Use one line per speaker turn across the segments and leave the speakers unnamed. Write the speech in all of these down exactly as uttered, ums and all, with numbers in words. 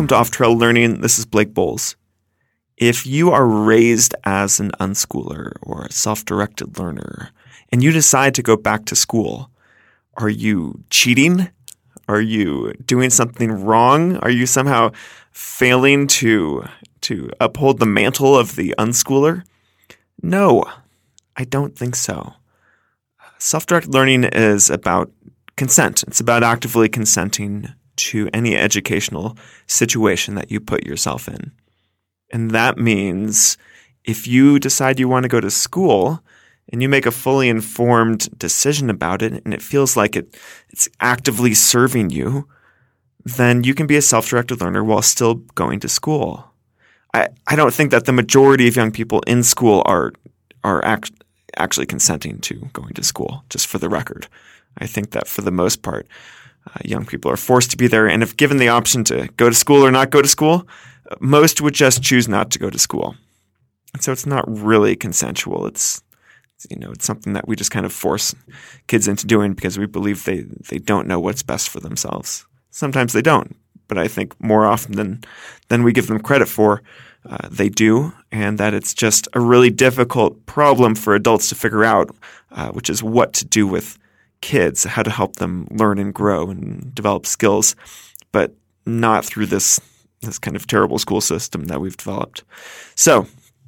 to Off Trail Learning. This is Blake Bowles. If you are raised as an unschooler or a self-directed learner and you decide to go back to school, are you cheating? Are you doing something wrong? Are you somehow failing to, to uphold the mantle of the unschooler? No, I don't think so. Self-directed learning is about consent. It's about actively consenting to any educational situation that you put yourself in. And that means if you decide you want to go to school and you make a fully informed decision about it and it feels like it, it's actively serving you, then you can be a self-directed learner while still going to school. I, I don't think that the majority of young people in school are are act, actually consenting to going to school, just for the record. I think that for the most part, uh, young people are forced to be there. And if given the option to go to school or not go to school, most would just choose not to go to school. And so it's not really consensual. It's, you know, it's something that we just kind of force kids into doing because we believe they, they don't know what's best for themselves. Sometimes they don't, but I think more often than, than we give them credit for, uh, they do, and that it's just a really difficult problem for adults to figure out, uh, which is what to do with kids, how to help them learn and grow and develop skills, but not through this this kind of terrible school system that we've developed. So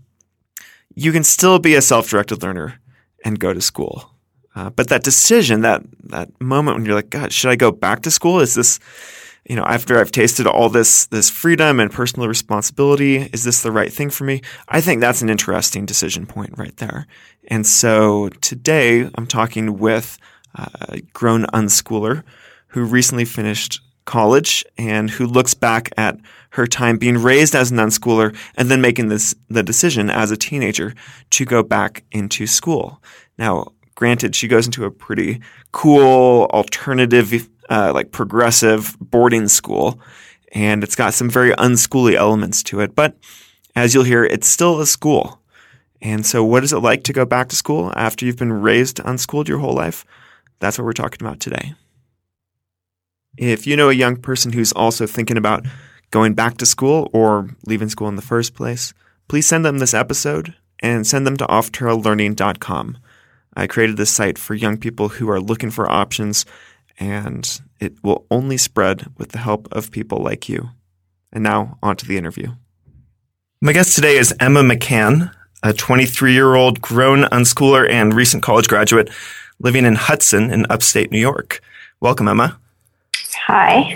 you can still be a self-directed learner and go to school. Uh, but that decision, that that moment when you're like, God, should I go back to school? Is this, you know, after I've tasted all this this freedom and personal responsibility, is this the right thing for me? I think that's an interesting decision point right there. And so today I'm talking with a grown unschooler who recently finished college and who looks back at her time being raised as an unschooler and then making this the decision as a teenager to go back into school. Now, granted, she goes into a pretty cool, alternative, uh, like progressive boarding school, and it's got some very unschooly elements to it. But as you'll hear, it's still a school. And so what is it like to go back to school after you've been raised unschooled your whole life? That's what we're talking about today. If you know a young person who's also thinking about going back to school or leaving school in the first place, please send them this episode and send them to off trail learning dot com. I created this site for young people who are looking for options, and it will only spread with the help of people like you. And now, on to the interview. My guest today is Emma McCann, a twenty-three-year-old grown unschooler and recent college graduate living in Hudson in upstate New York. Welcome, Emma.
Hi.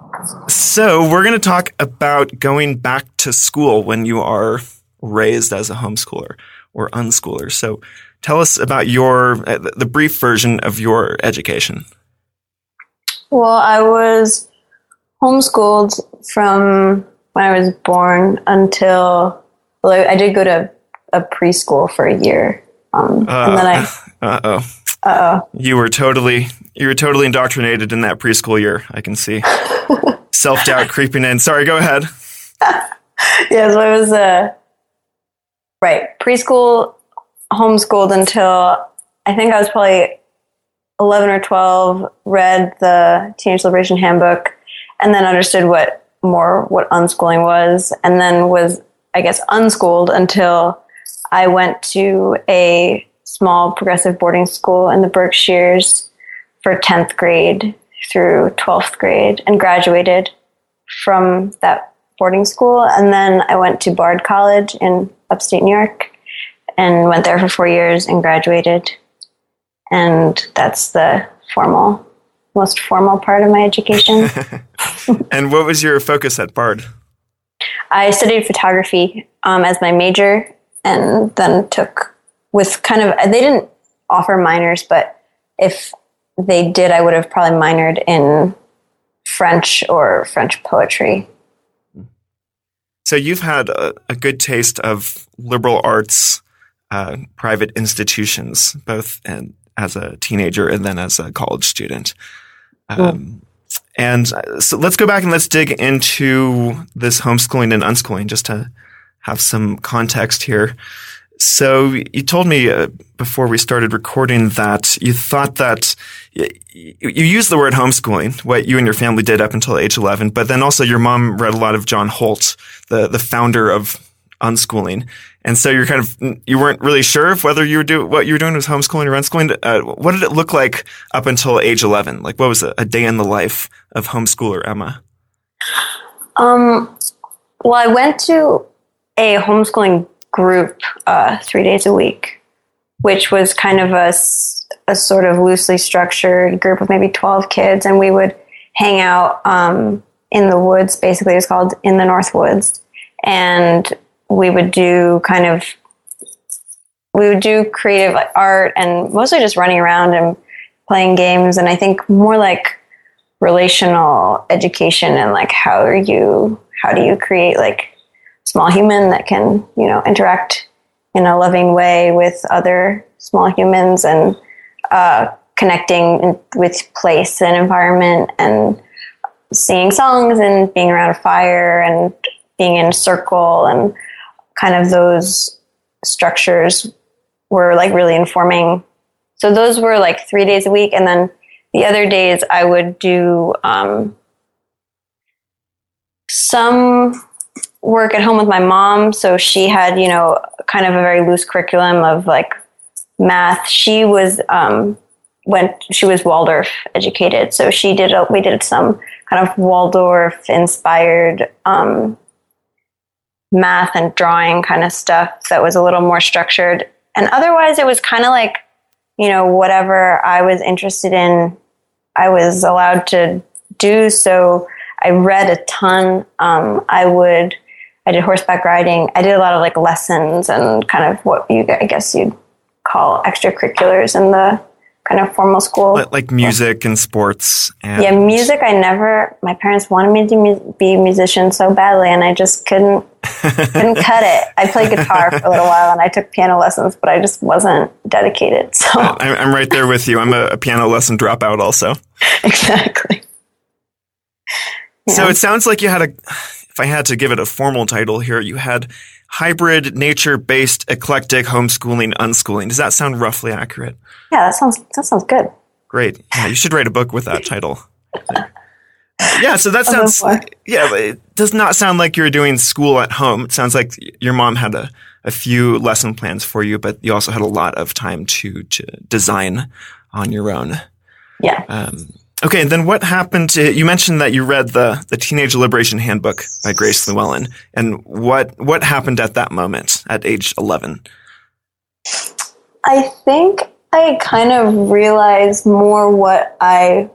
So we're going to talk about going back to school when you are raised as a homeschooler or unschooler. So tell us about your the brief version of your education.
Well, I was homeschooled from when I was born until, well, I, I did go to a preschool for a year. Um,
uh,
and then I,
uh-oh.
Uh-oh.
You were totally, you were totally indoctrinated in that preschool year. I can see self-doubt creeping in. Sorry, go ahead.
Yeah, so I was, uh, right, preschool, homeschooled until I think I was probably eleven or twelve, read the Teenage Liberation Handbook, and then understood what more, what unschooling was, and then was, I guess, unschooled until I went to a small progressive boarding school in the Berkshires for tenth grade through twelfth grade and graduated from that boarding school. And then I went to Bard College in upstate New York and went there for four years and graduated. And that's the formal, most formal part of my education.
And what was your focus at Bard?
I studied photography um, as my major, and then took with kind of, they didn't offer minors, but if they did, I would have probably minored in French or French poetry.
So you've had a, a good taste of liberal arts, uh, private institutions, both in, as a teenager and then as a college student. Um, mm. And so let's go back and let's dig into this homeschooling and unschooling just to have some context here. So you told me uh, before we started recording that you thought that y- you used the word homeschooling, what you and your family did up until age eleven, but then also your mom read a lot of John Holt, the, the founder of unschooling. And so you're kind of, you weren't really sure if whether you were do what you were doing was homeschooling or unschooling. Uh, what did it look like up until age eleven? Like what was a, a day in the life of homeschooler Emma?
Um, well, I went to a homeschooling group uh, three days a week, which was kind of a, a sort of loosely structured group of maybe twelve kids. And we would hang out um, in the woods. Basically, it was called In the North Woods. And we would do kind of, we would do creative art and mostly just running around and playing games. And I think more like relational education and like how are you, how do you create like small human that can, you know, interact in a loving way with other small humans and uh, connecting in, with place and environment and singing songs and being around a fire and being in a circle, and kind of those structures were like really informing. So those were like three days a week. And then the other days I would do um, some work at home with my mom. So she had, you know, kind of a very loose curriculum of like math. She was, um, went, she was Waldorf educated. So she did, a, we did some kind of Waldorf inspired, um, math and drawing kind of stuff that was a little more structured. And otherwise it was kind of like, you know, whatever I was interested in, I was allowed to do. So I read a ton. Um, I would, I did horseback riding. I did a lot of like lessons and kind of what you, I guess you'd call extracurriculars in the kind of formal school.
Like, like music and sports. And
yeah, music. I never, my parents wanted me to mu- be a musician so badly and I just couldn't, couldn't cut it. I played guitar for a little while and I took piano lessons, but I just wasn't dedicated. So
I'm, I'm right there with you. I'm a, a piano lesson dropout also.
Exactly. Yeah.
So it sounds like you had a, if I had to give it a formal title here, you had hybrid, nature-based, eclectic homeschooling, unschooling. Does that sound roughly accurate?
Yeah, that sounds that sounds good.
Great. Yeah, you should write a book with that title. Yeah, so that sounds, yeah, but it does not sound like you're doing school at home. It sounds like your mom had a, a few lesson plans for you, but you also had a lot of time to, to design on your own.
Yeah.
Um, okay, and then what happened to, you mentioned that you read the, the Teenage Liberation Handbook by Grace Llewellyn, and what, what happened at that moment at age eleven?
I think I kind of realized more what I,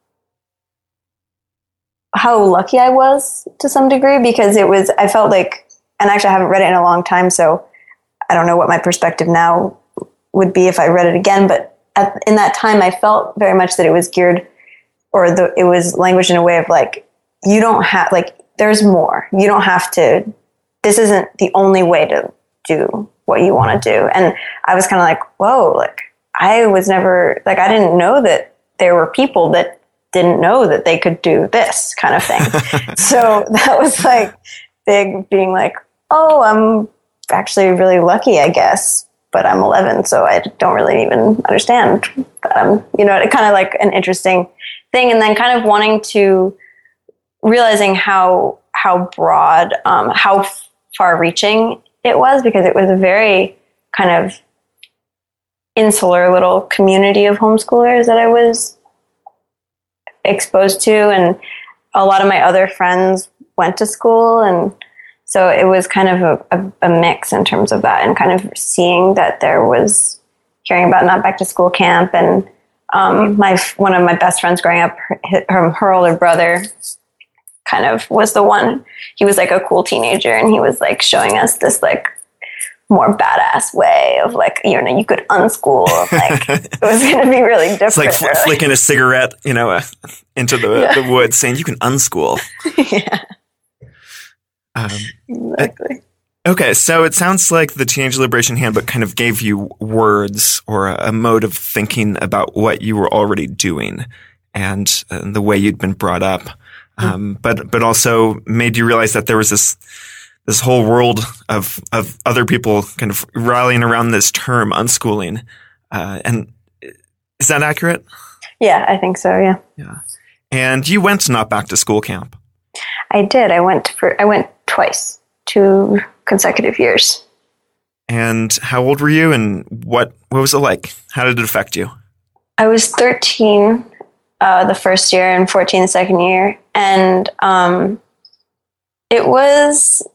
how lucky I was to some degree, because it was, I felt like, and actually I haven't read it in a long time, so I don't know what my perspective now would be if I read it again, but at, in that time I felt very much that it was geared, or the, it was languaged in a way of like, you don't have, like, there's more. You don't have to, this isn't the only way to do what you want to do. And I was kind of like, whoa, like, I was never, like, I didn't know that there were people that didn't know that they could do this kind of thing. So that was like big, being like, oh, I'm actually really lucky, I guess, but I'm eleven, so I don't really even understand that I'm, you know, it kind of like an interesting thing. And then kind of wanting to, realizing how, how broad, um, how far reaching it was, because it was a very kind of insular little community of homeschoolers that I was exposed to. And a lot of my other friends went to school. And so it was kind of a, a, a mix in terms of that, and kind of seeing that there was, hearing about Not Back to School Camp. And um, my one of my best friends growing up, her, her older brother kind of was the one, he was like a cool teenager, and he was like showing us this like more badass way of like, you know, you could unschool. Like it was going to be really different.
It's like fl-
really.
flicking a cigarette, you know, uh, into the, yeah. the woods, saying you can unschool.
Yeah.
Um,
exactly.
Okay, so it sounds like the Teenage Liberation Handbook kind of gave you words or a, a mode of thinking about what you were already doing and uh, the way you'd been brought up, um, mm-hmm. but but also made you realize that there was this this whole world of of other people kind of rallying around this term unschooling. Uh, and is that accurate?
Yeah, I think so. Yeah.
Yeah. And you went to Not Back to School camp.
I did. I went for I went twice, two consecutive years.
And how old were you, and what what was it like? How did it affect you?
I was thirteen uh, the first year and fourteen the second year. And um, it was,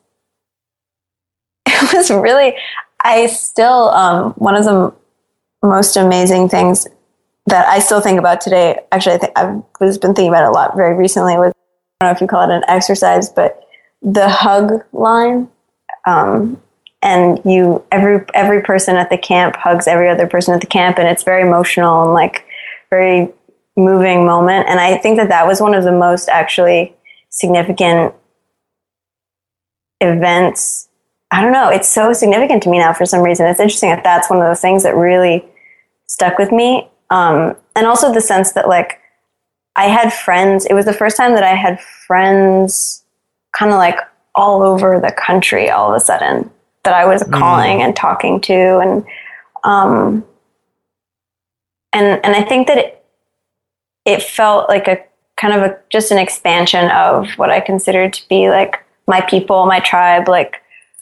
it was really, I still, um, one of the most amazing things that I still think about today, actually, I think I've was been thinking about it a lot very recently, was, I don't know if you call it an exercise, but the hug line. Um, and you, every, every person at the camp hugs every other person at the camp, and it's very emotional and like very moving moment. And I think that that was one of the most actually significant events. I don't know. It's so significant to me now for some reason. It's interesting that that's one of the things that really stuck with me. Um, and also the sense that like I had friends, it was the first time that I had friends kind of like all over the country all of a sudden that I was calling mm. and talking to. And, um, and, and I think that it, it felt like a kind of a, just an expansion of what I considered to be like my people, my tribe. Like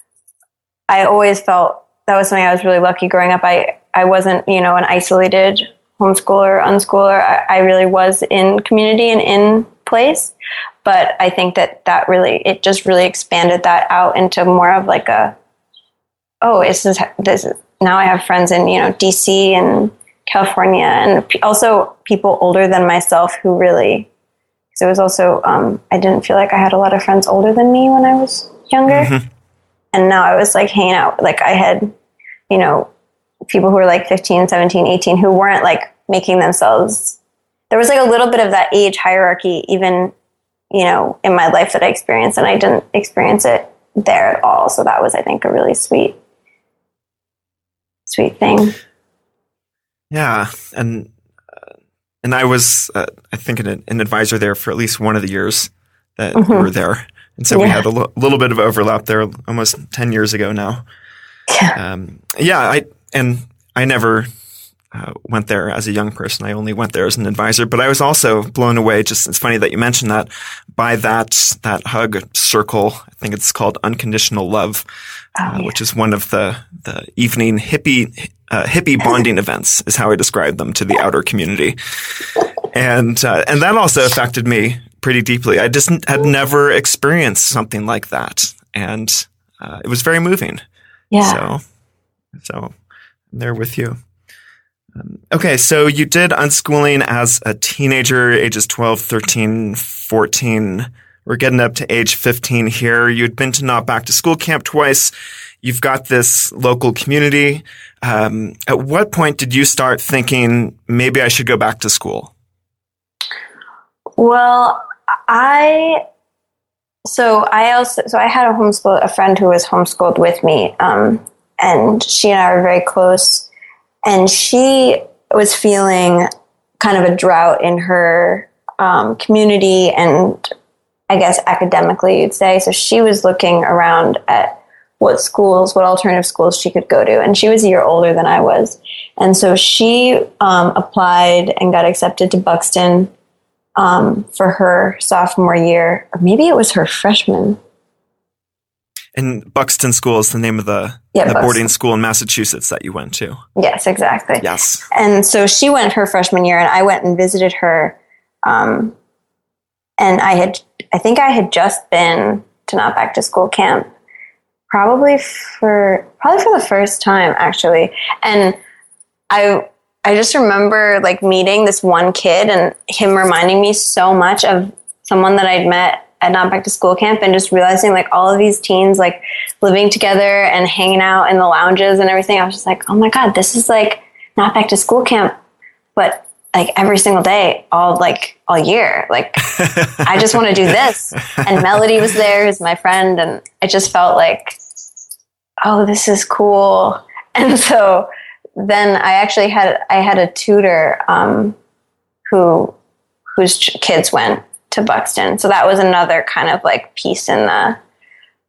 I always felt that was something I was really lucky growing up. I, I wasn't, you know, an isolated homeschooler, unschooler. I, I really was in community and in place. But I think that that really, it just really expanded that out into more of like a, oh, this is, this is, now I have friends in, you know, D C and California, and also people older than myself who really, because it was also, um, I didn't feel like I had a lot of friends older than me when I was younger. Mm-hmm. And now I was like hanging out, like I had, you know, people who were like fifteen, seventeen, eighteen, who weren't like making themselves, there was like a little bit of that age hierarchy even, you know, in my life that I experienced, and I didn't experience it there at all. So that was, I think, a really sweet, sweet thing.
Yeah. And, uh, and I was, uh, I think an, an advisor there for at least one of the years that mm-hmm. we were there. And so yeah. we had a l- little bit of overlap there almost ten years ago now. Yeah. Um, yeah. I, and I never uh, went there as a young person. I only went there as an advisor, but I was also blown away. Just, it's funny that you mentioned that, by that, that hug circle. I think it's called Unconditional Love, oh, uh, yeah. which is one of the, the evening hippie, uh, hippie bonding events is how I describe them to the outer community. And, uh, and that also affected me pretty deeply. I just had never experienced something like that. And, uh, it was very moving.
Yeah.
So, so I'm there with you. Um, okay. So you did unschooling as a teenager, ages twelve, thirteen, fourteen. We're getting up to age fifteen here. You'd been to Not Back to School camp twice. You've got this local community. Um, at what point did you start thinking, maybe I should go back to school?
Well, I, so I also, so I had a homeschool, a friend who was homeschooled with me. Um, and she and I were very close, and she was feeling kind of a drought in her, um, community and I guess academically you'd say. So she was looking around at what schools, what alternative schools she could go to. And she was a year older than I was. And so she um, applied and got accepted to Buxton um, for her sophomore year, or maybe it was her freshman.
And Buxton School is the name of the,
yeah,
the boarding school in Massachusetts that you went to.
Yes, exactly.
Yes.
And so she went her freshman year, and I went and visited her. Um, and I had, I think I had just been to Not Back to School camp. Probably for probably for the first time, actually. And I I just remember like meeting this one kid and him reminding me so much of someone that I'd met at Not Back to School camp, and just realizing like all of these teens like living together and hanging out in the lounges and everything. I was just like, oh my God, this is like Not Back to School camp, but like every single day, all like all year. Like I just want to do this. And Melody was there, who's my friend, and it just felt like, oh, this is cool. And so then I actually had I had a tutor um, who whose ch- kids went to Buxton. So that was another kind of like piece in the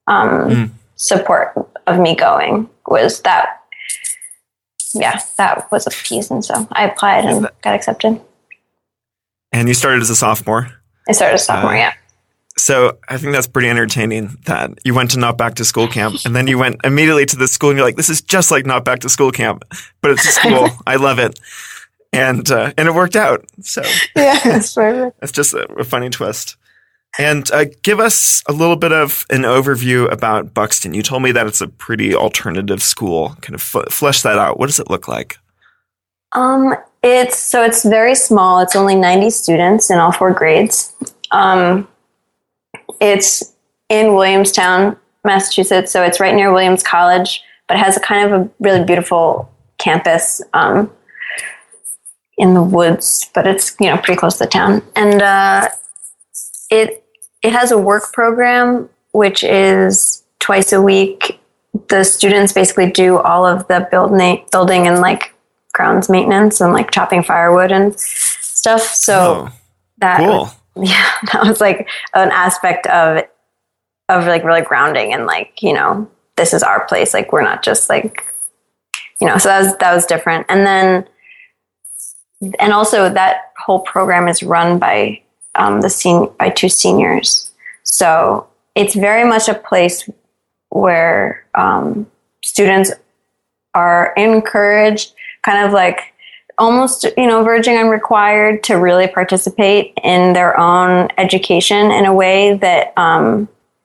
um,
mm.
support of me going was that, yeah, that was a piece. And so I applied and
that,
got accepted.
And you started as a sophomore?
I started as a sophomore, uh, yeah.
So I think that's pretty entertaining that you went to Not Back to School Camp and then you went immediately to the school and you're like, this is just like Not Back to School Camp, but it's a school. I love it. And uh, and it worked out. So
yeah, that's perfect.
It's just a, a funny twist. And uh, give us a little bit of an overview about Buxton. You told me that it's a pretty alternative school. Kind of f- flesh that out. What does it look like?
Um, it's so it's very small. It's only ninety students in all four grades. Um, it's in Williamstown, Massachusetts. So it's right near Williams College, but it has a kind of a really beautiful campus um, in the woods. But it's you know pretty close to the town, and uh, it it has a work program which is twice a week. The students basically do all of the building building and like grounds maintenance and like chopping firewood and stuff. So
oh,
that
cool.
was, yeah, that was like an aspect of of like really grounding and like, you know, this is our place. Like we're not just like, you know, so that was that was different. And then and also that whole program is run by um, the sen- by two seniors. So it's very much a place where um, students are encouraged, kind of like almost, you know, verging on required to really participate in their own education in a way that, um,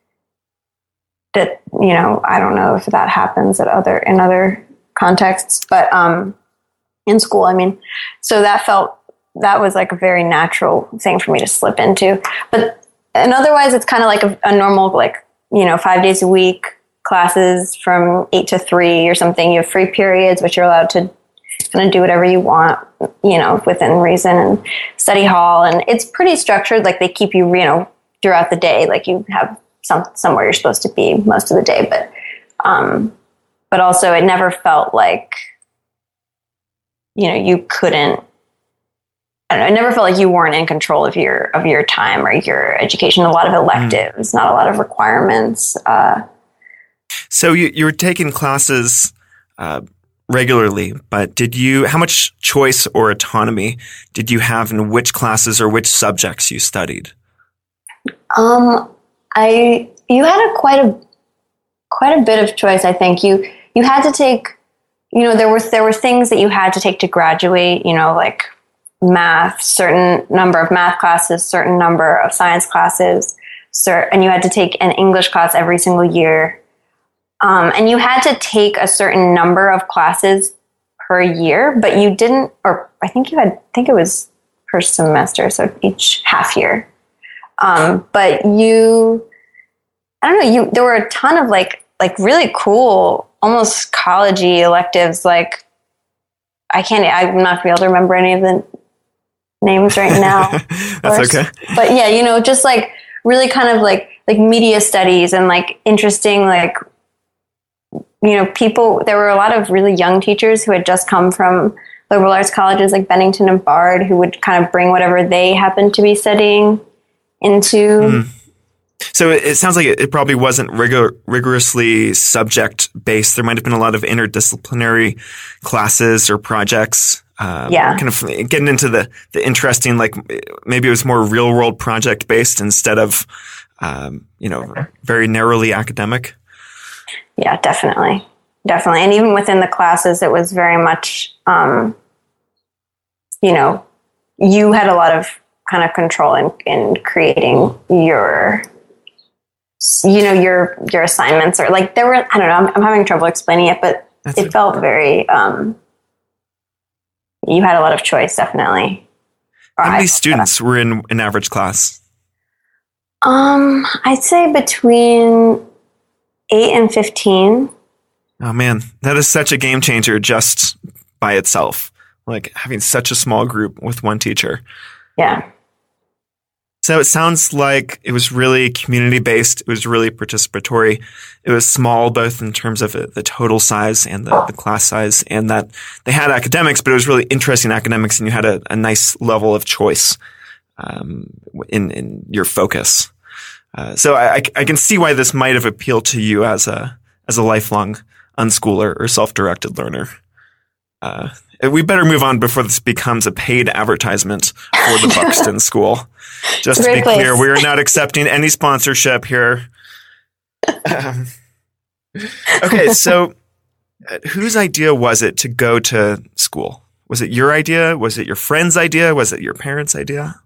that, you know, I don't know if that happens at other, in other contexts, but, um, in school, I mean, so that felt, that was like a very natural thing for me to slip into. But, and otherwise it's kind of like a, a normal, like, you know, five days a week classes from eight to three or something. You have free periods, which you're allowed to kind of do whatever you want, you know, within reason, and study hall. And it's pretty structured. Like they keep you, you know, throughout the day, like you have some, somewhere you're supposed to be most of the day. But, um, but also it never felt like, you know, you couldn't, I don't know, it never felt like you weren't in control of your, of your time or your education. A lot of electives, mm. not a lot of requirements. Uh,
so you, you were taking classes, uh, regularly, but did you, how much choice or autonomy did you have in which classes or which subjects you studied?
Um, I, you had a quite a, quite a bit of choice. I think you, you had to take, you know, there was, there were things that you had to take to graduate, you know, like math, certain number of math classes, certain number of science classes, cert, and you had to take an English class every single year. Um, and you had to take a certain number of classes per year, but you didn't, or I think you had, I think it was per semester, so each half year. Um, but you, I don't know, you, there were a ton of like, like really cool, almost college-y electives. Like, I can't, I'm not be able to remember any of the names right now.
That's okay.
But yeah, you know, just like really kind of like, like media studies and like interesting, like, you know, people, there were a lot of really young teachers who had just come from liberal arts colleges like Bennington and Bard who would kind of bring whatever they happened to be studying into. Mm.
So it, it sounds like it, it probably wasn't rigor, rigorously subject based. There might have been a lot of interdisciplinary classes or projects. Um,
yeah.
Kind of getting into the, the interesting, like maybe it was more real world project based instead of, um, you know, very narrowly academic.
Yeah, definitely. Definitely. And even within the classes, it was very much, um, you know, you had a lot of kind of control in, in creating your, you know, your, your assignments or like there were, I don't know, I'm, I'm having trouble explaining it, but That's it felt very, um, you had a lot of choice, definitely.
Or How many I, students were in an average class?
Um, I'd say between eight and fifteen.
Oh man, that is such a game changer just by itself. Like having such a small group with one teacher.
Yeah.
So it sounds like it was really community based. It was really participatory. It was small, both in terms of the total size and the, the class size, and that they had academics, but it was really interesting academics, and you had a, a nice level of choice um, in, in your focus. Uh, so I, I can see why this might have appealed to you as a as a lifelong unschooler or self-directed learner. Uh, we better move on before this becomes a paid advertisement for the Buxton School. Just to be
place.
clear, we are not accepting any sponsorship here. Um, okay, so uh, whose idea was it to go to school? Was it your idea? Was it your friend's idea? Was it your parents' idea?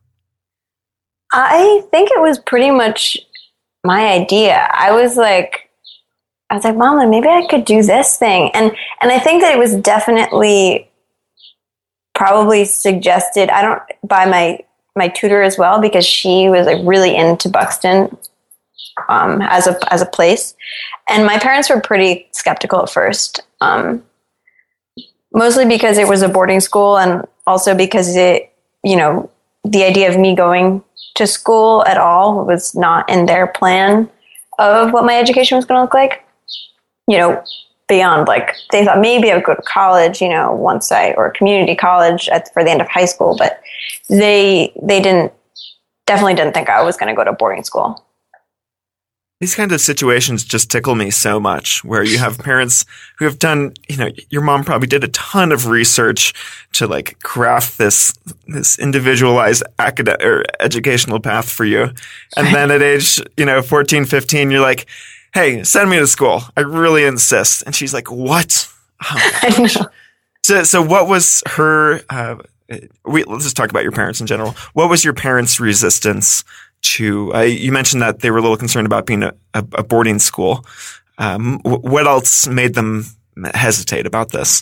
I think it was pretty much my idea. I was like, I was like, Mom, maybe I could do this thing. And, and I think that it was definitely probably suggested, I don't, by my, my tutor as well, because she was like really into Buxton, um, as a, as a place. And my parents were pretty skeptical at first. Um, mostly because it was a boarding school and also because it, you know, the idea of me going to school at all was not in their plan of what my education was going to look like. You know, beyond like, they thought maybe I would go to college, you know, once I, or community college at, for the end of high school, but they, they didn't, definitely didn't think I was going to go to boarding school.
These kinds of situations just tickle me so much, where you have parents who have done, you know, your mom probably did a ton of research to like craft this, this individualized academic or educational path for you. And then at age, you know, fourteen, fifteen, you're like, hey, send me to school. I really insist. And she's like, what? Oh
I know.
So, so what was her, uh, we, let's just talk about your parents in general. What was your parents' resistance to, uh, you mentioned that they were a little concerned about being a, a, a boarding school. Um, w- what else made them hesitate about this?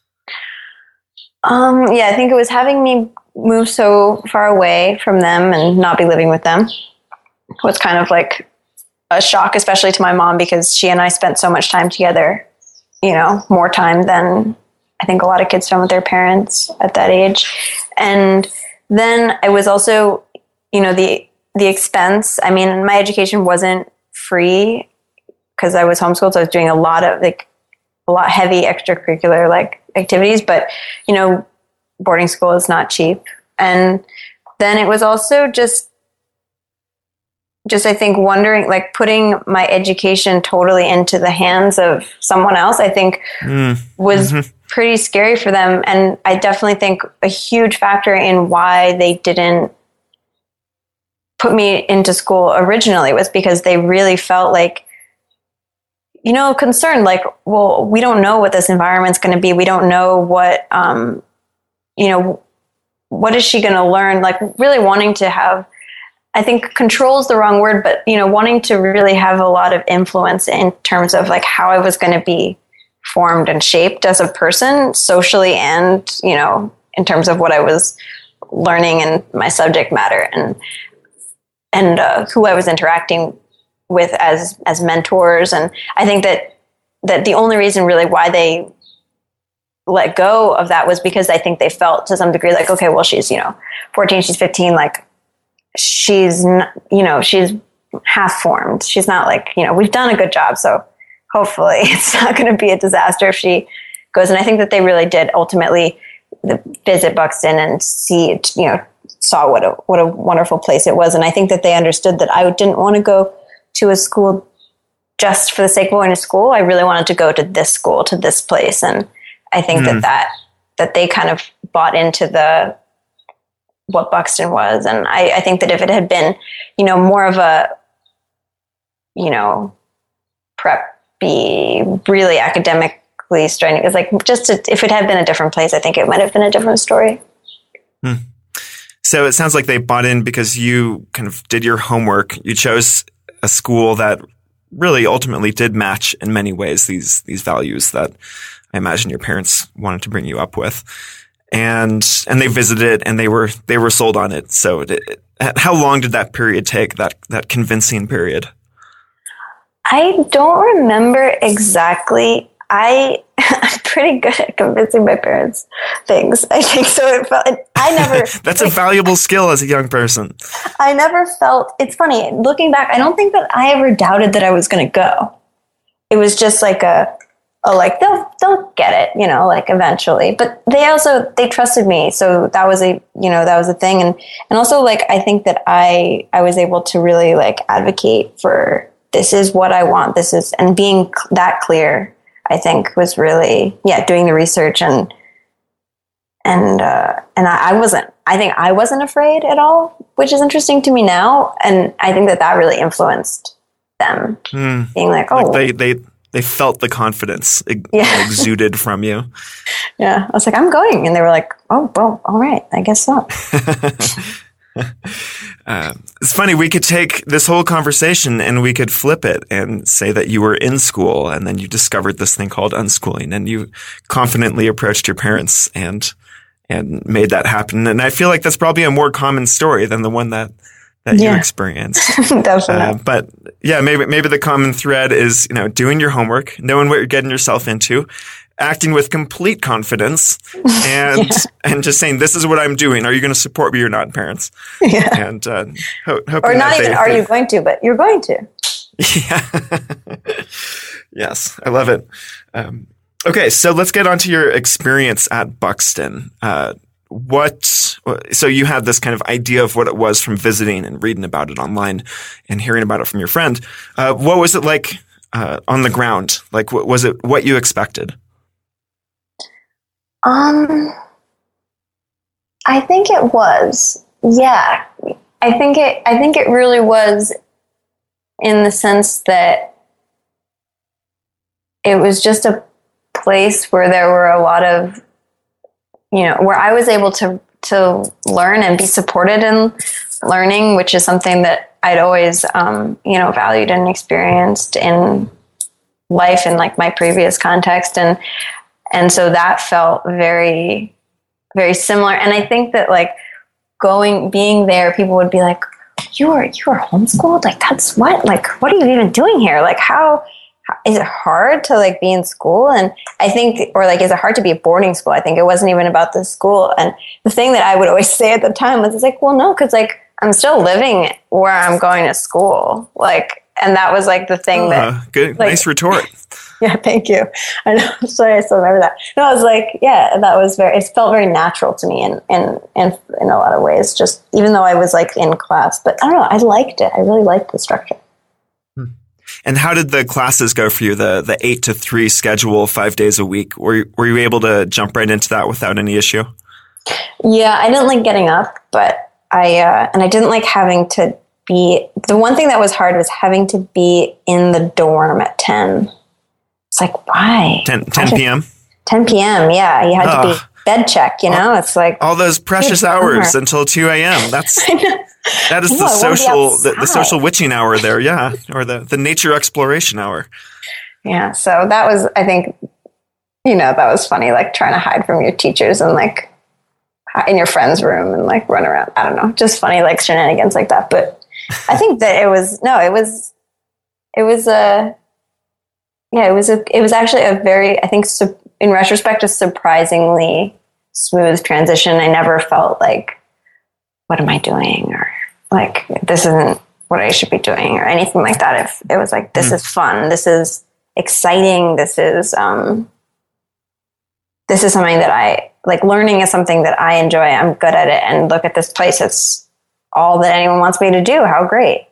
Um, yeah, I think it was having me move so far away from them and not be living with them was kind of like a shock, especially to my mom, because she and I spent so much time together, you know, more time than I think a lot of kids spend with their parents at that age. And then I was also, you know, the the expense. I mean, my education wasn't free because I was homeschooled, so I was doing a lot of like a lot heavy extracurricular like activities, but you know, boarding school is not cheap. And then it was also just just I think wondering, like putting my education totally into the hands of someone else, I think mm. was mm-hmm. pretty scary for them. And I definitely think a huge factor in why they didn't put me into school originally was because they really felt like, you know, concerned, like, well, we don't know what this environment's going to be. We don't know what, um, you know, what is she going to learn? Like really wanting to have, I think control is the wrong word, but, you know, wanting to really have a lot of influence in terms of like how I was going to be formed and shaped as a person socially and, you know, in terms of what I was learning and my subject matter and, and uh, who I was interacting with as, as mentors. And I think that, that the only reason really why they let go of that was because I think they felt to some degree like, okay, well, she's, you know, fourteen, she's fifteen, like, she's, not, you know, she's half formed. She's not like, you know, we've done a good job. So hopefully it's not going to be a disaster if she goes. And I think that they really did ultimately visit Buxton and see it, you know, saw what a, what a wonderful place it was. And I think that they understood that I didn't want to go to a school just for the sake of going to school. I really wanted to go to this school, to this place. And I think mm. that, that, that they kind of bought into the, what Buxton was. And I, I think that if it had been, you know, more of a, you know, preppy, really academically straining, it's like just to, if it had been a different place, I think it might have been a different story.
Hmm. So it sounds like they bought in because you kind of did your homework. You chose a school that really ultimately did match in many ways these, these values that I imagine your parents wanted to bring you up with. And and they visited and they were they were sold on it. So it, it, how long did that period take, that that convincing period?
I don't remember exactly. I, I'm pretty good at convincing my parents things, I think. So it felt, I never...
That's like, a valuable skill as a young person.
I never felt... It's funny, looking back, I don't think that I ever doubted that I was going to go. It was just like a, a like, they'll, they'll get it. you know, like eventually, but they also, they trusted me. So that was a, you know, that was a thing. And, and also like, I think that I, I was able to really like advocate for, this is what I want. This is, and being that clear, I think was really, yeah, doing the research and, and, uh, and I, I wasn't, I think I wasn't afraid at all, which is interesting to me now. And I think that that really influenced them mm. being like, oh,
like they, they, they felt the confidence ex- yeah. exuded from you.
Yeah. I was like, I'm going. And they were like, oh, well, all right. I guess so.
uh, it's funny. We could take this whole conversation and we could flip it and say that you were in school and then you discovered this thing called unschooling and you confidently approached your parents and and made that happen. And I feel like that's probably a more common story than the one that that yeah. you experienced.
Definitely.
Uh, but yeah, maybe maybe the common thread is, you know, doing your homework, knowing what you're getting yourself into, acting with complete confidence, and yeah. and just saying, "This is what I'm doing. Are you going to support me or not, parents?"
Yeah.
And uh, ho-
or not even, they, are they, you going to? But you're going to.
Yeah. Yes, I love it. Um, okay, so let's get on to your experience at Buxton. Uh, what? So you had this kind of idea of what it was from visiting and reading about it online and hearing about it from your friend. Uh, what was it like uh, on the ground? Like, what, was it what you expected?
Um, I think it was. Yeah, I think it. I think it really was, in the sense that it was just a place where there were a lot of, you know, where I was able to to learn and be supported in learning, which is something that I'd always, um, you know, valued and experienced in life in like my previous context. And, and so that felt very, very similar. And I think that like going, being there, people would be like, you are, you are homeschooled? Like, that's what, like, what are you even doing here? Like, how, is it hard to like be in school? And I think, or like, is it hard to be at boarding school? I think it wasn't even about the school. And the thing that I would always say at the time was, it's like, well, no, because like I'm still living where I'm going to school. Like, and that was like the thing uh, that
good,
like,
nice retort.
Yeah, thank you. I know. Sorry, I still remember that. No, I was like, yeah, that was very. It felt very natural to me, in in in in a lot of ways. Just even though I was like in class, but I don't know. I liked it. I really liked the structure.
And how did the classes go for you? The the eight to three schedule, five days a week. Were you, were you able to jump right into that without any issue?
Yeah, I didn't like getting up, but I uh, and I didn't like having to be. The one thing that was hard was having to be in the dorm at ten. It's like, why?
ten p.m.
ten p.m. Yeah, you had oh. to be bed check. You know,
all,
it's like
all those precious hours until two a.m. That's. That is no, the social the, the social witching hour there, yeah, or the, the nature exploration hour.
Yeah, so that was, I think, you know, that was funny, like trying to hide from your teachers and like in your friend's room and like run around. I don't know, just funny like shenanigans like that. But I think that it was no, it was, it was a, yeah, it was a, it was actually a very, I think, su- in retrospect, a surprisingly smooth transition. I never felt like, what am I doing? Or like, this isn't what I should be doing or anything like that. If it was like, this mm. is fun, this is exciting, this is, um, this is something that I like. Learning is something that I enjoy. I'm good at it. And look at this place. It's all that anyone wants me to do. How great.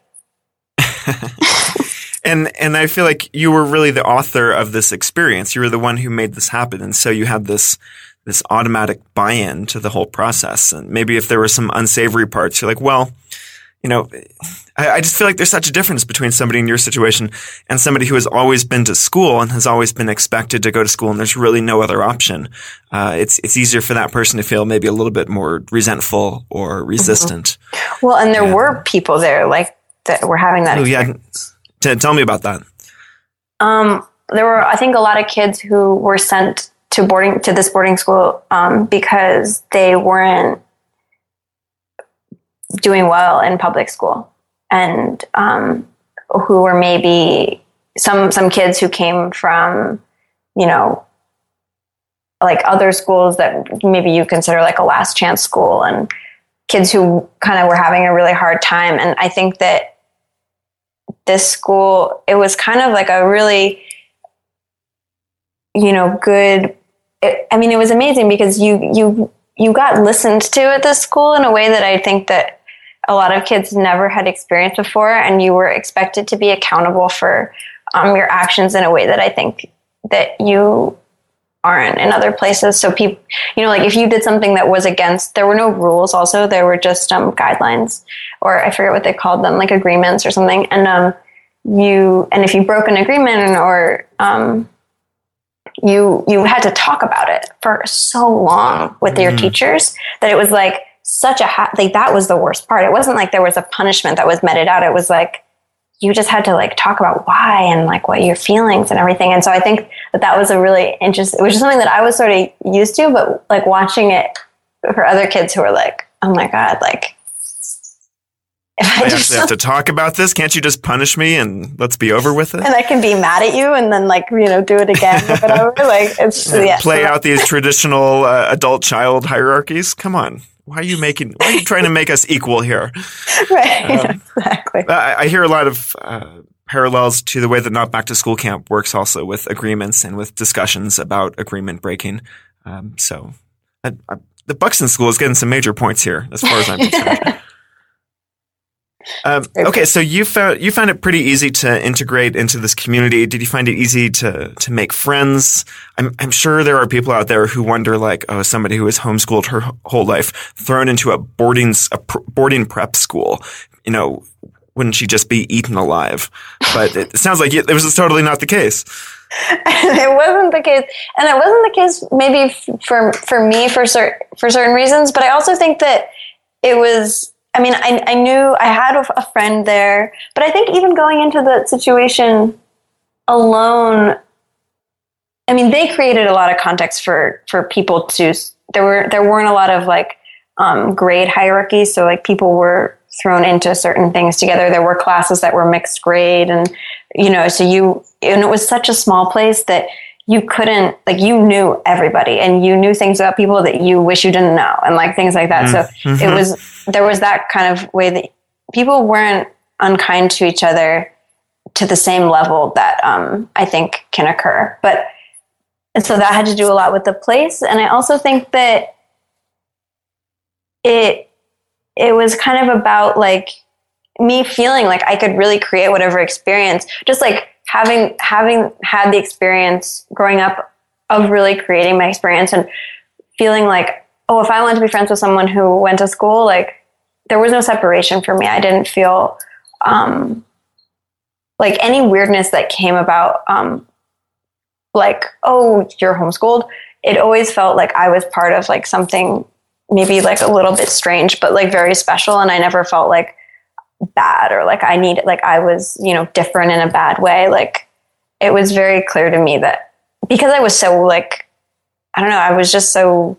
And and I feel like you were really the author of this experience. You were the one who made this happen. And so you had this this automatic buy-in to the whole process. And maybe if there were some unsavory parts, you're like, well, you know, I, I just feel like there's such a difference between somebody in your situation and somebody who has always been to school and has always been expected to go to school and there's really no other option. Uh, it's it's easier for that person to feel maybe a little bit more resentful or resistant.
Mm-hmm. Well, and there yeah. were people there like that were having that
oh,
experience.
Yeah. T- tell me about that.
Um, there were, I think, a lot of kids who were sent to boarding to this boarding school um, because they weren't doing well in public school, and um, who were maybe some some kids who came from, you know, like other schools that maybe you consider like a last chance school, and kids who kind of were having a really hard time. And I think that this school, it was kind of like a really, you know, good it, I mean, it was amazing because you, you, you got listened to at this school in a way that I think that a lot of kids never had experienced before. And you were expected to be accountable for um, your actions in a way that I think that you aren't in other places. So people, you know, like if you did something that was against, there were no rules also, there were just um, guidelines, or I forget what they called them, like agreements or something. And um, you, and if you broke an agreement or um, you, you had to talk about it for so long with mm. your teachers that it was like such a, ha- like that was the worst part. It wasn't like there was a punishment that was meted out. It was like, you just had to like talk about why and like what your feelings and everything. And so I think that that was a really interesting, it was just something that I was sort of used to, but like watching it for other kids who were like, oh my God, like
if I, I actually have to talk about this, can't you just punish me and let's be over with it?
And I can be mad at you and then like, you know, do it again or whatever. Like it's, yeah.
Play out these traditional uh, adult child hierarchies. Come on. Why are you making, why are you trying to make us equal here?
Right, um, exactly.
I, I hear a lot of uh, parallels to the way that Not Back to School Camp works also with agreements and with discussions about agreement breaking. Um, so I, I, the Buxton School is getting some major points here as far as I'm concerned. Um, okay, so you found you found it pretty easy to integrate into this community. Did you find it easy to to make friends? I'm I'm sure there are people out there who wonder, like, oh, somebody who has homeschooled her whole life thrown into a boarding a boarding prep school, you know, wouldn't she just be eaten alive? But it sounds like it, it was totally not the case.
It wasn't the case, and it wasn't the case maybe for for me for certain for certain reasons. But I also think that it was. I mean, I, I knew I had a, a friend there, but I think even going into the situation alone, I mean, they created a lot of context for, for people to, there were, there weren't a lot of like, um, grade hierarchies. So like people were thrown into certain things together. There were classes that were mixed grade and, you know, so you, and it was such a small place that you couldn't, like, you knew everybody and you knew things about people that you wish you didn't know and like things like that. Mm-hmm. So it was, there was that kind of way that people weren't unkind to each other to the same level that um, I think can occur. But and so that had to do a lot with the place. And I also think that it, it was kind of about like me feeling like I could really create whatever experience, just like having, having had the experience growing up of really creating my experience and feeling like, oh, if I wanted to be friends with someone who went to school, like there was no separation for me. I didn't feel, um, like any weirdness that came about, um, like, oh, you're homeschooled. It always felt like I was part of like something maybe like a little bit strange, but like very special. And I never felt like bad or like I needed, like I was, you know, different in a bad way. Like it was very clear to me that because I was so like, I don't know, I was just so.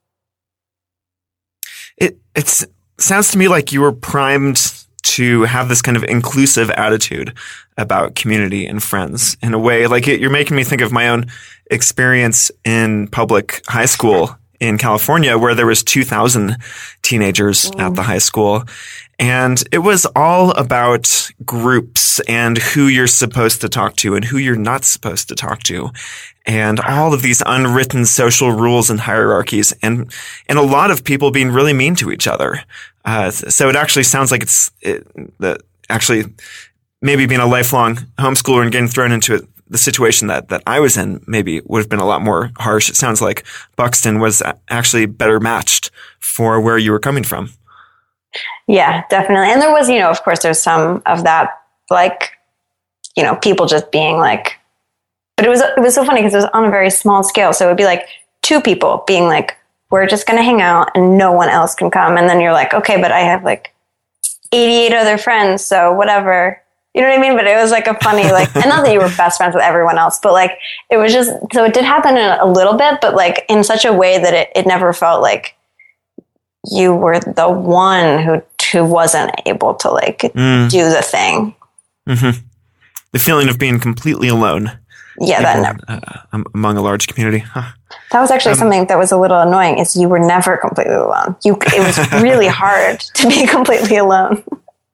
It it's, sounds to me like you were primed to have this kind of inclusive attitude about community and friends in a way. Like it, you're making me think of my own experience in public high school in California, where there was two thousand teenagers mm. at the high school. And it was all about groups and who you're supposed to talk to and who you're not supposed to talk to. And all of these unwritten social rules and hierarchies and, and a lot of people being really mean to each other. Uh, so it actually sounds like it's, it, the, actually maybe being a lifelong homeschooler and getting thrown into it, the situation that, that I was in maybe would have been a lot more harsh. It sounds like Buxton was actually better matched for where you were coming from.
Yeah, definitely. And there was, you know, of course there's some of that, like, you know, people just being like, but it was, it was so funny because it was on a very small scale. So it would be like two people being like, we're just going to hang out and no one else can come. And then you're like, okay, but I have like eighty-eight other friends. So whatever, you know what I mean? But it was like a funny, like, and not that you were best friends with everyone else, but like, it was just, so it did happen in a little bit, but like in such a way that it, it never felt like you were the one who, who wasn't able to like mm. do the thing.
Mm-hmm. The feeling of being completely alone.
Yeah,
even,
that never.
Uh, among a large community. Huh.
That was actually um, something that was a little annoying is you were never completely alone. You, it was really hard to be completely alone.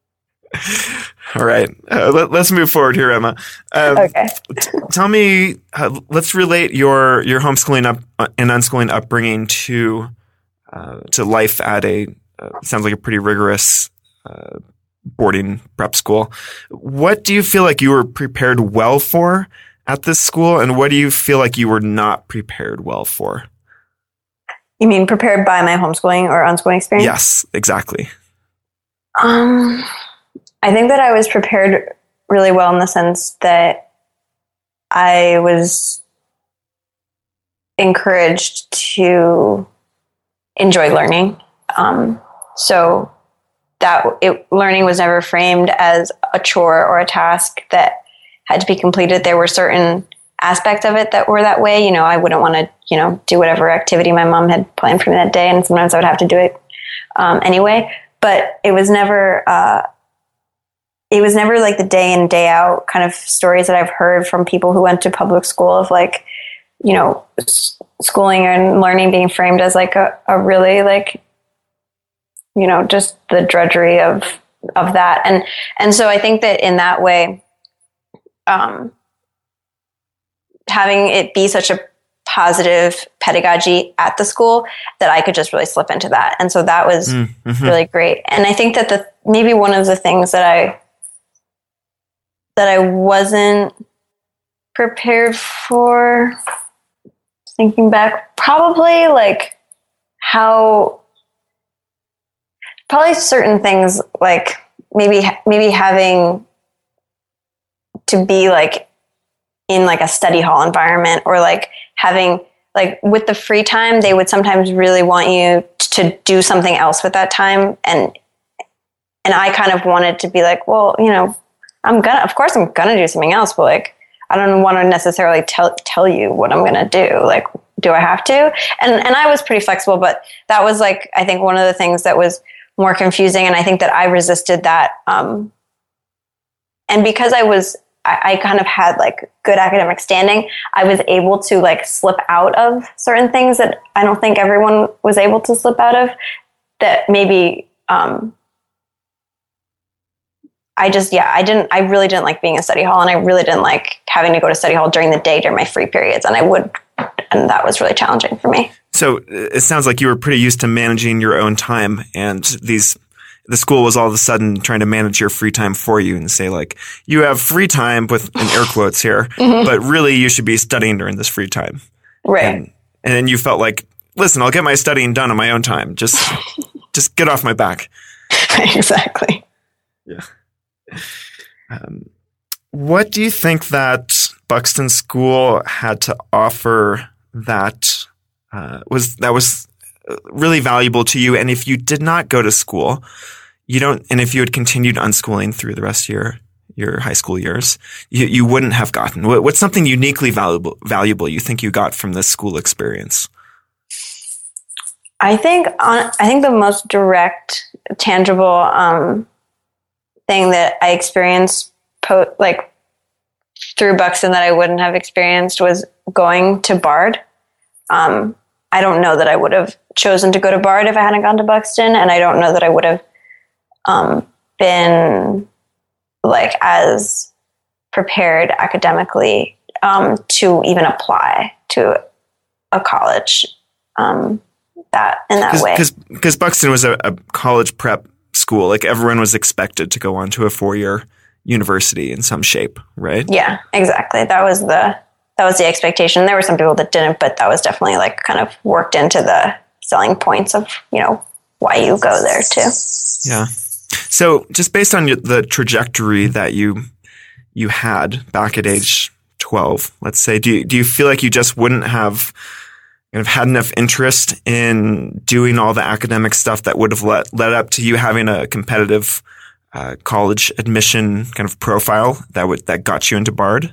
All right. Uh, let, let's move forward here, Emma. Um,
Okay.
t- tell me, uh, let's relate your, your homeschooling up uh, and unschooling upbringing to uh, to life at a uh, sounds like a pretty rigorous uh, boarding prep school. What do you feel like you were prepared well for at this school, and what do you feel like you were not prepared well for?
You mean prepared by my homeschooling or unschooling experience?
Yes, exactly.
Um, I think that I was prepared really well in the sense that I was encouraged to enjoy learning. Um, so that it, learning was never framed as a chore or a task that had to be completed. There were certain aspects of it that were that way. You know, I wouldn't want to, you know, do whatever activity my mom had planned for me that day, and sometimes I would have to do it um, anyway. But it was never, uh, it was never like the day in, day out kind of stories that I've heard from people who went to public school of like, you know, s- schooling and learning being framed as like a, a really like, you know, just the drudgery of, of that. And, and so I think that in that way, um, having it be such a positive pedagogy at the school that I could just really slip into that. And so that was mm-hmm. really great. And I think that the, maybe one of the things that I, that I wasn't prepared for, thinking back, probably like how, probably certain things like maybe, maybe having to be like in like a study hall environment, or like having like with the free time, they would sometimes really want you to do something else with that time. And, and I kind of wanted to be like, well, you know, I'm gonna, of course I'm gonna do something else, but like, I don't want to necessarily tell, tell you what I'm going to do. Like, do I have to? And, and I was pretty flexible, but that was like, I think one of the things that was more confusing. And I think that I resisted that. Um, and because I was, I, I kind of had like good academic standing, I was able to like slip out of certain things that I don't think everyone was able to slip out of, that maybe, um, I just, yeah, I didn't, I really didn't like being in study hall, and I really didn't like having to go to study hall during the day during my free periods. And I would, and that was really challenging for me.
So it sounds like you were pretty used to managing your own time, and these, the school was all of a sudden trying to manage your free time for you and say like, you have free time with in air quotes here, mm-hmm. but really you should be studying during this free time.
Right.
And, and then you felt like, listen, I'll get my studying done on my own time. Just, just get off my back.
Exactly.
Yeah. Um, what do you think that Buxton School had to offer that uh, was that was really valuable to you? And if you did not go to school, you don't, and if you had continued unschooling through the rest of your your high school years, you, you wouldn't have gotten. What, what's something uniquely valuable valuable you think you got from this school experience?
I think on, I think the most direct, tangible. Um, thing that I experienced po- like through Buxton that I wouldn't have experienced was going to Bard. Um, I don't know that I would have chosen to go to Bard if I hadn't gone to Buxton, and I don't know that I would have um, been like as prepared academically um, to even apply to a college um, that in that
Cause,
way.
Because Buxton was a, a college prep school, like everyone was expected to go on to a four-year university in some shape, right?
Yeah, exactly. That was the that was the expectation. There were some people that didn't, but that was definitely like kind of worked into the selling points of, you know, why you go there too.
Yeah. So just based on the trajectory that you you had back at age twelve, let's say, do you, do you feel like you just wouldn't have kind of had enough interest in doing all the academic stuff that would have led, led up to you having a competitive uh, college admission kind of profile that would that got you into Bard?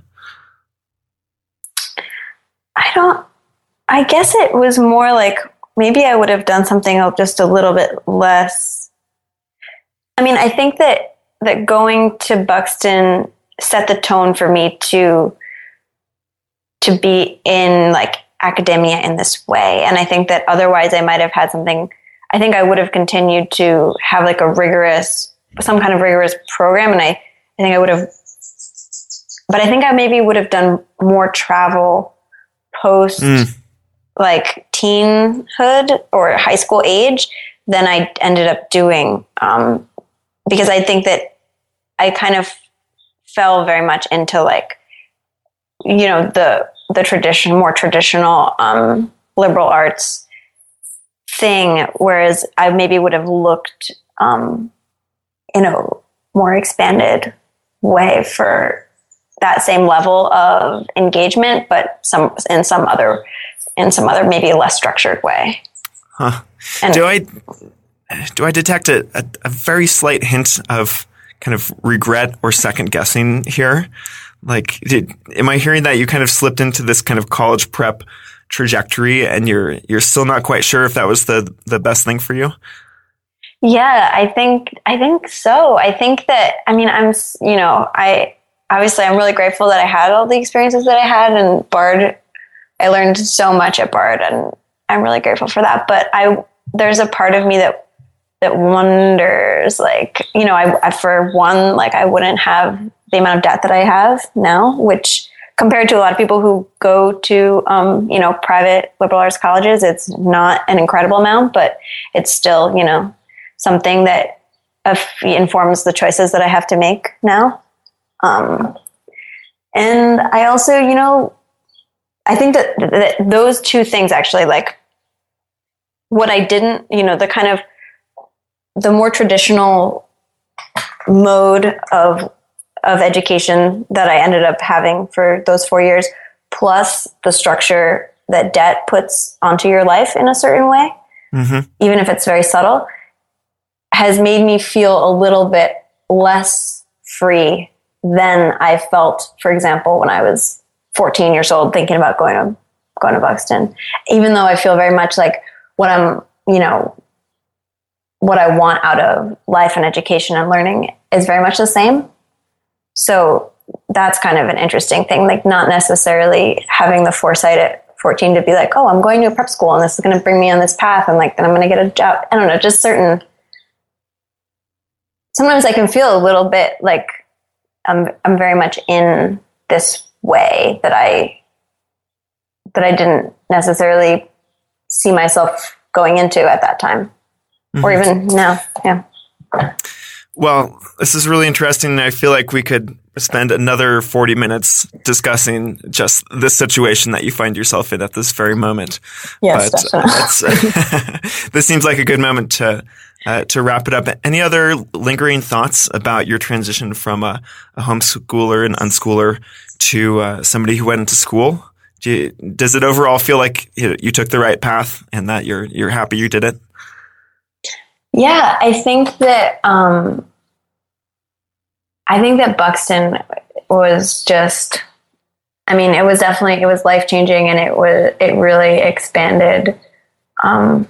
I don't, I guess it was more like maybe I would have done something just a little bit less. I mean, I think that, that going to Buxton set the tone for me to, to be in like academia in this way. And I think that otherwise I might have had something, I think I would have continued to have like a rigorous some kind of rigorous program, and I, I think I would have, but I think I maybe would have done more travel post mm. like teenhood or high school age than I ended up doing, um, because I think that I kind of fell very much into like, you know, the the tradition, more traditional um, liberal arts thing, whereas I maybe would have looked um, in a more expanded way for that same level of engagement, but some in some other in some other maybe less structured way.
Huh. And do I do I detect a, a, a very slight hint of kind of regret or second guessing here? Like, did, am I hearing that you kind of slipped into this kind of college prep trajectory, and you're you're still not quite sure if that was the the best thing for you?
Yeah, I think I think so. I think that I mean I'm you know I obviously I'm really grateful that I had all the experiences that I had, and Bard. I learned so much at Bard, and I'm really grateful for that. But I there's a part of me that that wonders, like, you know, I, I for one, like I wouldn't have the amount of debt that I have now, which compared to a lot of people who go to, um, you know, private liberal arts colleges, it's not an incredible amount, but it's still, you know, something that uh, informs the choices that I have to make now. Um, and I also, you know, I think that, that those two things actually, like what I didn't, you know, the kind of the more traditional mode of of education that I ended up having for those four years, plus the structure that debt puts onto your life in a certain way, mm-hmm. even if it's very subtle, has made me feel a little bit less free than I felt, for example, when I was fourteen years old thinking about going to going to Buxton. Even though I feel very much like what I'm, you know, what I want out of life and education and learning is very much the same. So that's kind of an interesting thing, like not necessarily having the foresight at fourteen to be like, oh, I'm going to a prep school and this is going to bring me on this path, and like then I'm going to get a job. I don't know, just certain. Sometimes I can feel a little bit like I'm I'm very much in this way that I that I didn't necessarily see myself going into at that time. Mm-hmm. Or even now, yeah.
Well, this is really interesting. And I feel like we could spend another forty minutes discussing just this situation that you find yourself in at this very moment.
Yes,
but, definitely. Uh, this seems like a good moment to uh, to wrap it up. Any other lingering thoughts about your transition from a, a homeschooler and unschooler to uh, somebody who went into school? Do you, does it overall feel like you, you took the right path and that you're you're happy you did it?
Yeah, I think that um, I think that Buxton was just, I mean, it was definitely, it was life changing, and it was, it really expanded um,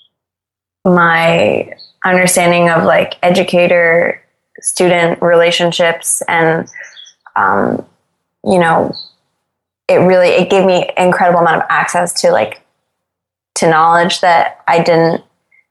my understanding of like educator student relationships, and um, you know, it really, it gave me an incredible amount of access to like to knowledge that I didn't.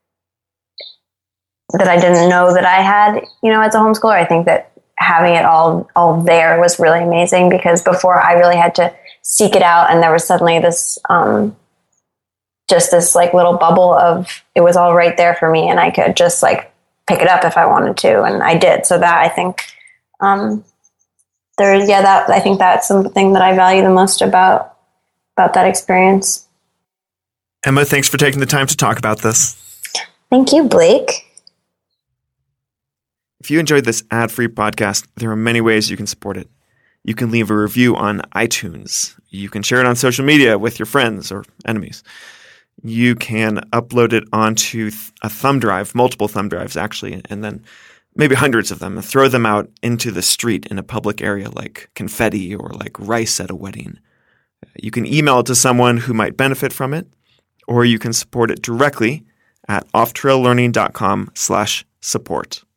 that I didn't know that I had, you know, as a homeschooler. I think that having it all, all there was really amazing, because before I really had to seek it out, and there was suddenly this, um, just this like little bubble of, it was all right there for me, and I could just like pick it up if I wanted to. And I did. So that, I think, um, there, yeah, that, I think that's something that I value the most about, about that experience.
Emma, thanks for taking the time to talk about this.
Thank you, Blake.
If you enjoyed this ad-free podcast, there are many ways you can support it. You can leave a review on iTunes. You can share it on social media with your friends or enemies. You can upload it onto a thumb drive, multiple thumb drives actually, and then maybe hundreds of them, and throw them out into the street in a public area like confetti or like rice at a wedding. You can email it to someone who might benefit from it, or you can support it directly at offtraillearning.com slash support.